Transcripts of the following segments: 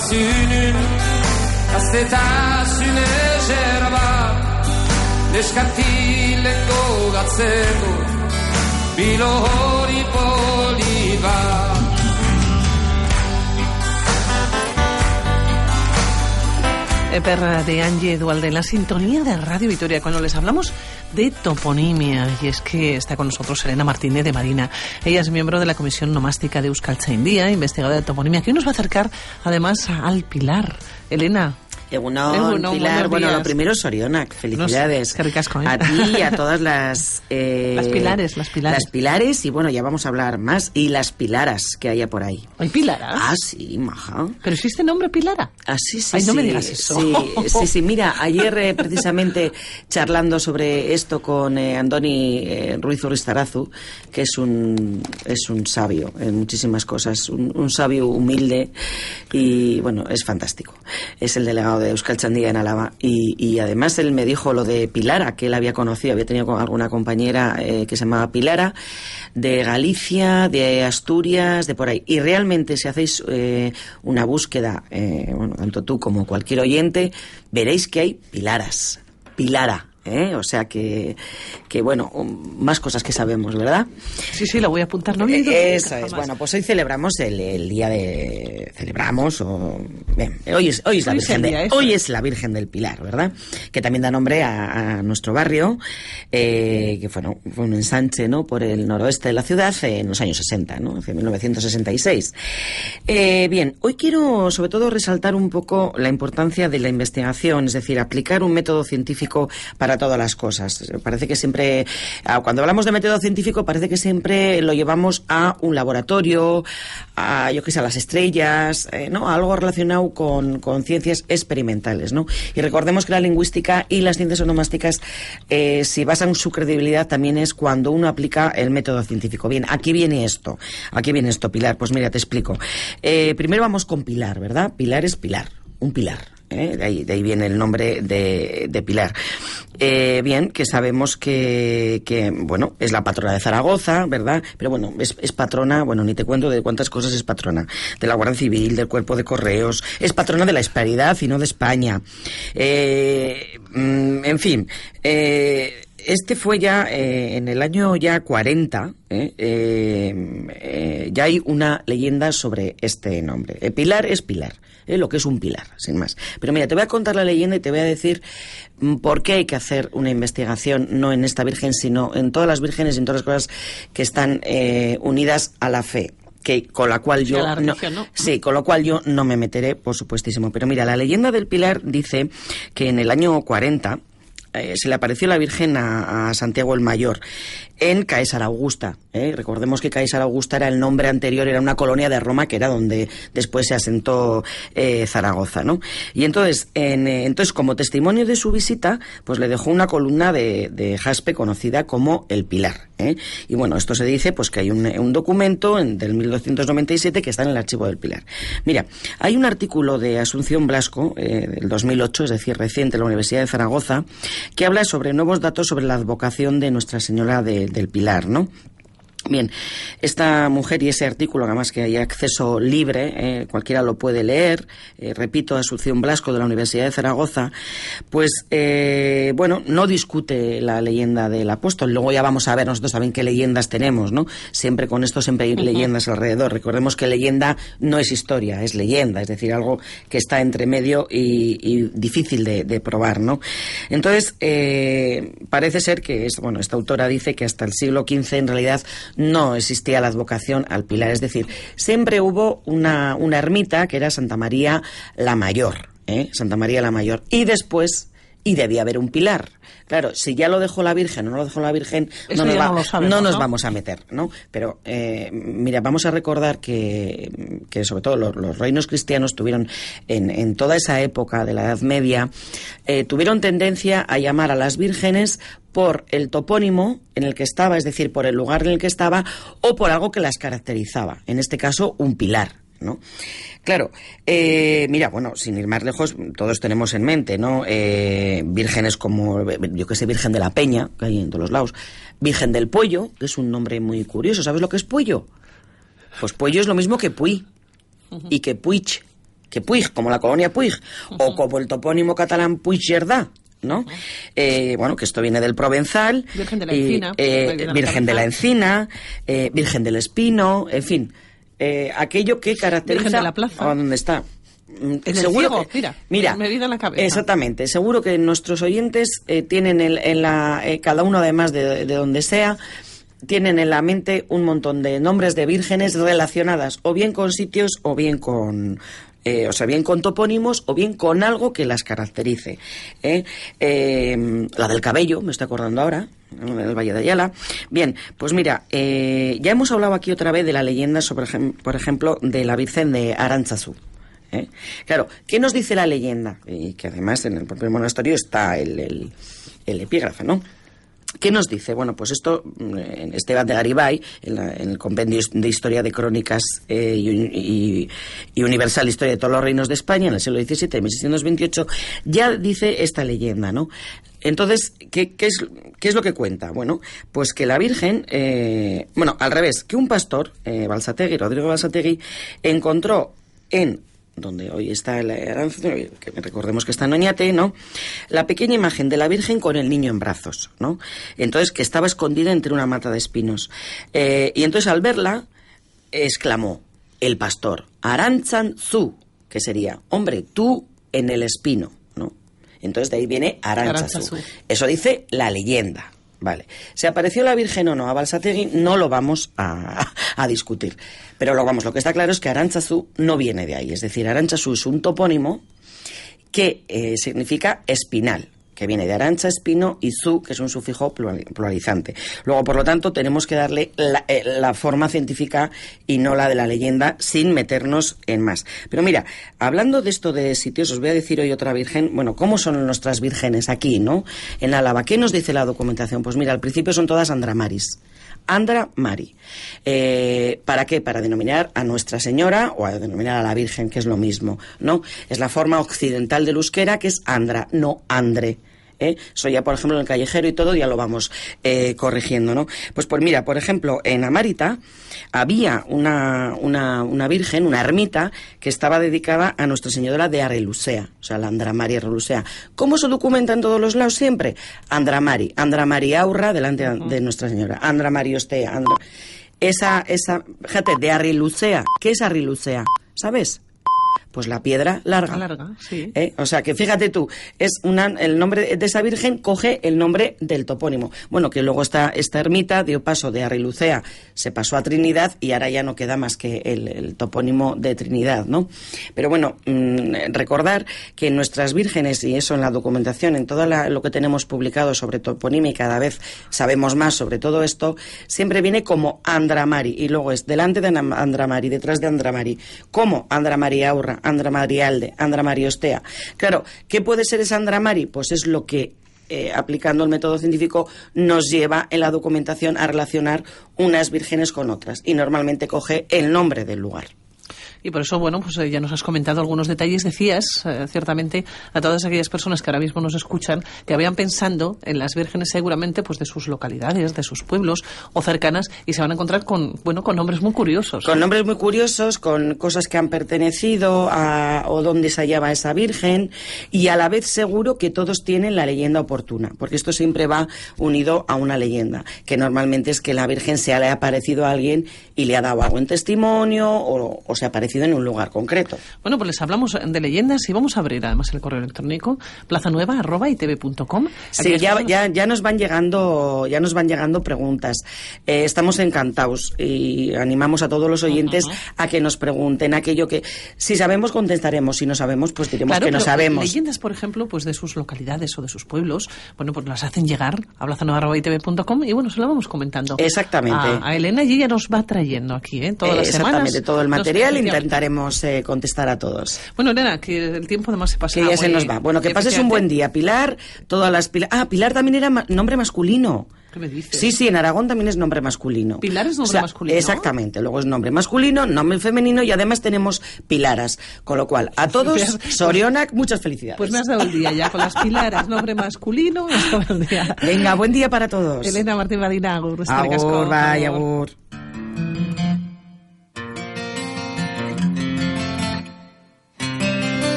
zinun gaztetasune zerba neskatilen gogatzeko bilo hori poli bat. Perra de Angie Dualde en la sintonía de Radio Vitoria cuando les hablamos de toponimia, y es que está con nosotros Elena Martínez de Marina. Ella es miembro de la Comisión Nomástica de Euskaltzaindia, investigadora de toponimia, que hoy nos va a acercar además al Pilar. Elena. Egunon, Pilar. Bueno, lo primero, Sorionak, felicidades. Qué ricasco, ¿eh? A ti y a todas las... las pilares. Las pilares, y bueno, ya vamos a hablar más. Y las pilaras que haya por ahí. ¿Hay pilaras? Ah, sí, maja. ¿Pero existe nombre Pilara? Ah, sí. Ay, no me digas eso. Sí. Mira, ayer precisamente charlando sobre esto con Andoni Ruiz Urriztarazu, que es un sabio en muchísimas cosas, un sabio humilde, y bueno, es fantástico. Es el delegado de Euskaltzaindia en Álava, y además él me dijo lo de Pilara, que él había conocido, había tenido alguna compañera que se llamaba Pilara, de Galicia, de Asturias, de por ahí. Y realmente, si hacéis una búsqueda, bueno, tanto tú como cualquier oyente, veréis que hay Pilaras, Pilara. O sea que bueno, más cosas que sabemos, ¿verdad? Sí, lo voy a apuntar. No eso es. Bueno, pues hoy celebramos el día de... Celebramos, bien, hoy es la Virgen hoy es la Virgen del Pilar, ¿verdad? Que también da nombre a nuestro barrio, que fue un ensanche, ¿no?, por el noroeste de la ciudad en los años 60, ¿no?, en 1966. Bien, hoy quiero sobre todo resaltar un poco la importancia de la investigación, es decir, aplicar un método científico para todas las cosas. Parece que siempre, cuando hablamos de método científico, parece que siempre lo llevamos a un laboratorio, a las estrellas, ¿no?, a algo relacionado con ciencias experimentales, ¿no? Y recordemos que la lingüística y las ciencias onomásticas, si basan su credibilidad, también es cuando uno aplica el método científico. Bien, aquí viene esto, Pilar. Pues mira, te explico. Primero vamos con Pilar, ¿verdad? Pilar es Pilar, un pilar. De ahí viene el nombre de Pilar. Bien, que sabemos que bueno, es la patrona de Zaragoza, ¿verdad? Pero bueno, es patrona, bueno, ni te cuento de cuántas cosas es patrona. De la Guardia Civil, del Cuerpo de Correos, es patrona de la Hispanidad y no de España. En fin, este fue ya en el año ya 40, ya hay una leyenda sobre este nombre. Pilar es Pilar, lo que es un pilar, sin más. Pero mira, te voy a contar la leyenda y te voy a decir por qué hay que hacer una investigación, no en esta virgen, sino en todas las vírgenes y en todas las cosas que están unidas a la fe. Con la cual yo con lo cual yo no me meteré, por supuestísimo. Pero mira, la leyenda del Pilar dice que en el año 40 se le apareció la Virgen a Santiago el Mayor en Caesar Augusta. Recordemos que Caesar Augusta era el nombre anterior, era una colonia de Roma, que era donde después se asentó Zaragoza, ¿no? Y entonces, como testimonio de su visita, pues le dejó una columna de jaspe conocida como el Pilar. Y bueno, esto se dice pues que hay un documento del 1297 que está en el archivo del Pilar. Mira, hay un artículo de Asunción Blasco del 2008, es decir, reciente, en la Universidad de Zaragoza, que habla sobre nuevos datos sobre la advocación de Nuestra Señora del Pilar, ¿no? Bien, esta mujer y ese artículo, además que hay acceso libre, cualquiera lo puede leer, repito, Asunción Blasco de la Universidad de Zaragoza, pues, bueno, no discute la leyenda del apóstol. Luego ya vamos a ver nosotros también qué leyendas tenemos, ¿no? Siempre con esto siempre hay leyendas alrededor. Recordemos que leyenda no es historia, es leyenda, es decir, algo que está entre medio y difícil de probar, ¿no? Entonces, parece ser que, esta autora dice que hasta el siglo XV en realidad no existía la advocación al Pilar, es decir, siempre hubo una ermita que era Santa María la Mayor, Santa María la Mayor, y después debía haber un pilar. Claro, si ya lo dejó la Virgen o no lo dejó la Virgen, no nos vamos a meter, ¿no? Pero, mira, vamos a recordar que sobre todo los reinos cristianos tuvieron, en toda esa época de la Edad Media, tuvieron tendencia a llamar a las vírgenes por el topónimo en el que estaba, es decir, por el lugar en el que estaba, o por algo que las caracterizaba. En este caso, un pilar, ¿no? Claro, mira, bueno, sin ir más lejos, todos tenemos en mente, ¿no? Vírgenes como, yo que sé, Virgen de la Peña, que hay en todos los lados. Virgen del Puello, que es un nombre muy curioso. ¿Sabes lo que es Puello? Pues Puello es lo mismo que Puy y que Puig. que Puig, como la colonia Puig, o como el topónimo catalán Puigcerdá, ¿no? Bueno, que esto viene del provenzal. Virgen de la Encina. Virgen de la Encina, Virgen del Espino, en fin, aquello que caracteriza... Virgen de la Plaza. ¿Dónde está? Seguro ciego, que, mira, me viene a la cabeza. Exactamente, seguro que nuestros oyentes tienen cada uno además de donde sea, tienen en la mente un montón de nombres de vírgenes relacionadas o bien con sitios o bien con... bien con topónimos o bien con algo que las caracterice. La del cabello, me estoy acordando ahora, el Valle de Ayala. Bien, pues mira, ya hemos hablado aquí otra vez de la leyenda, por ejemplo, de la Virgen de Aránzazu. Claro, ¿qué nos dice la leyenda? Y que además en el propio monasterio está el epígrafe, ¿no? ¿Qué nos dice? Bueno, pues esto, en Esteban de Garibay, en el compendio de Historia de Crónicas y Universal Historia de todos los reinos de España, en el siglo XVII, de 1628, ya dice esta leyenda, ¿no? Entonces, ¿qué es lo que cuenta? Bueno, pues que la Virgen, al revés, que un pastor, Rodrigo Balsategui, encontró en donde hoy está el Aránzazu, que recordemos que está en Oñate, ¿no? La pequeña imagen de la Virgen con el niño en brazos, ¿no? Entonces, que estaba escondida entre una mata de espinos. Y entonces, al verla, exclamó el pastor, Aránzazu, que sería, hombre, tú en el espino, ¿no? Entonces, de ahí viene Aránzazu. Eso dice la leyenda. Vale. ¿Se apareció la Virgen o no a Balsategui? No lo vamos a discutir. Pero lo que está claro es que Aránzazu no viene de ahí. Es decir, Aránzazu es un topónimo que significa espinal, que viene de Arantza, espino, y zu, que es un sufijo pluralizante. Luego, por lo tanto, tenemos que darle la forma científica y no la de la leyenda, sin meternos en más. Pero mira, hablando de esto de sitios, os voy a decir hoy otra virgen. Bueno, ¿cómo son nuestras vírgenes aquí, no? En Álava, ¿qué nos dice la documentación? Pues mira, al principio son todas Andramaris. Andra Mari. ¿Para qué? Para denominar a Nuestra Señora o a denominar a la Virgen, que es lo mismo, ¿no? Es la forma occidental del euskera, que es Andra, no Andre. Eso ya, por ejemplo, en el callejero y todo ya lo vamos corrigiendo, ¿no? Pues mira, por ejemplo, en Amárita había una virgen, una ermita, que estaba dedicada a Nuestra Señora de Arrelusea, o sea, la Andramari Arrelusea. ¿Cómo se documenta en todos los lados siempre? Andramari Aurra delante de Nuestra Señora, Andramari Ostea, fíjate, de Arrelusea. ¿Qué es Arrelusea? ¿Sabes? Pues la piedra larga. Larga, sí. O sea, que fíjate tú, el nombre de esa virgen coge el nombre del topónimo. Bueno, que luego esta ermita dio paso de Arrelucea, se pasó a Trinidad y ahora ya no queda más que el topónimo de Trinidad, ¿no? Pero bueno, recordar que nuestras vírgenes, y eso en la documentación, en todo lo que tenemos publicado sobre toponimia, y cada vez sabemos más sobre todo esto, siempre viene como Andramari, y luego es delante de Andramari, detrás de Andramari, como Andramari Aurra, Andramari Alde, Andramari Ostea. Claro, ¿qué puede ser esa Andramari? Pues es lo que, aplicando el método científico, nos lleva en la documentación a relacionar unas vírgenes con otras. Y normalmente coge el nombre del lugar. Y por eso, bueno, pues ya nos has comentado algunos detalles. Decías, ciertamente, a todas aquellas personas que ahora mismo nos escuchan, que habían pensando en las vírgenes seguramente pues de sus localidades, de sus pueblos o cercanas, y se van a encontrar con nombres muy curiosos. Con nombres muy curiosos, con cosas que han pertenecido o dónde se hallaba esa virgen, y a la vez seguro que todos tienen la leyenda oportuna, porque esto siempre va unido a una leyenda, que normalmente es que la virgen le ha aparecido a alguien y le ha dado algo en testimonio o se ha aparecido en un lugar concreto. Bueno, pues les hablamos de leyendas y vamos a abrir además el correo electrónico plazanueva@itv.com. Sí, ya nos van llegando preguntas. Estamos encantados y animamos a todos los oyentes a que nos pregunten aquello que si sabemos contestaremos, si no sabemos pues diremos que no sabemos. Leyendas, por ejemplo, pues de sus localidades o de sus pueblos, bueno, pues las hacen llegar a plazanueva@itv.com y bueno, se lo vamos comentando. Exactamente. A Elena, y ella nos va trayendo aquí, todas las semanas. Exactamente, todo el material. Intentaremos contestar a todos. Bueno, Elena, que el tiempo además se pasa. Que ya se nos va. Bueno, que pases un buen día. Pilar, todas las Pilar. Pilar también era nombre masculino. ¿Qué me dices? Sí, en Aragón también es nombre masculino. Pilar es nombre masculino. Exactamente, luego es nombre masculino, nombre femenino y además tenemos Pilaras. Con lo cual, a todos, Sorionak, muchas felicidades. Pues me has dado el día ya con las Pilaras, nombre masculino, me has dado el día. Venga, buen día para todos. Elena Martín Badina, agur. Agur, bai, agur.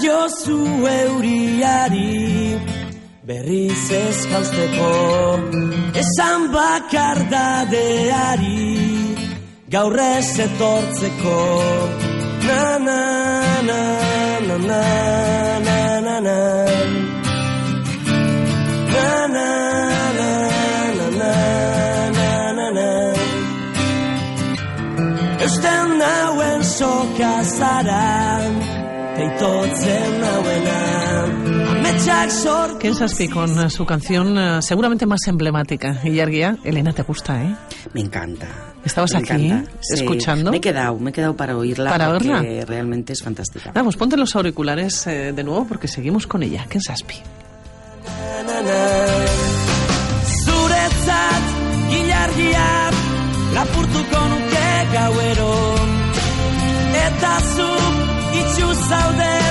jozu euriari berriz ez jausteko, esan bakardadeari gaur ez etortzeko. Na na na na na na na na na na na na na na na. Eusten nauen soka zara, teitotzen nauena. Ken Zazpi con su canción seguramente más emblemática. Y Argia, Elena, ¿te gusta, eh? Me encanta. ¿Estabas aquí escuchando? Me he quedado para oírla. ¿Para porque oírla? Realmente es fantástica. Vamos, ponte los auriculares de nuevo porque seguimos con ella. Ken Zazpi. Zuretzat ilargia lapurtuko nuke gauero, eta zu itxu zaude